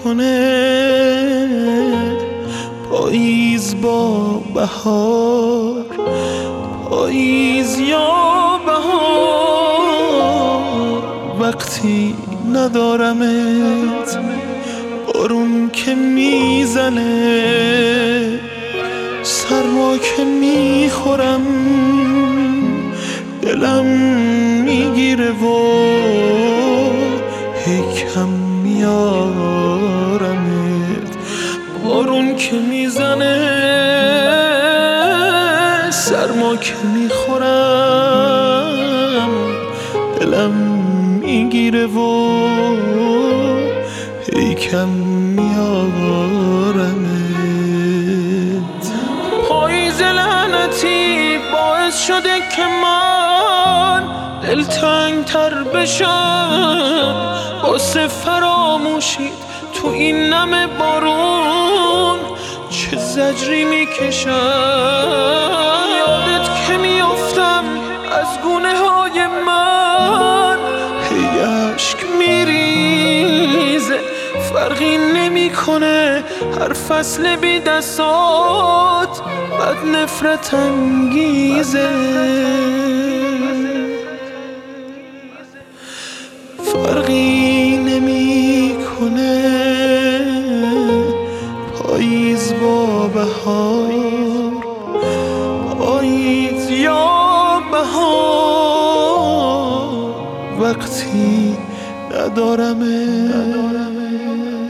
میکنه پاییز با بهار، پاییز یا بهار. وقتی ندارمت، بارون که میزنه، سرما که میخورم، دلم میگیره و کم میارمت. بارون که میزنه، سرما که میخورم، دلم میگیره و کم میارمت. پاییز لعنتی باعث شده که من دلتنگ تر بشم، واسه فراموشید تو این نم بارون چه زجری میکشم. یادت که میافتم از گونه های من، هی عشق میریزه، فرقی نمیکنه هر فصل بی دستات بد نفرت انگیزه. فرقی نمیکنه پاییز با بهار، پاییز یا بهار. وقتی ندارمت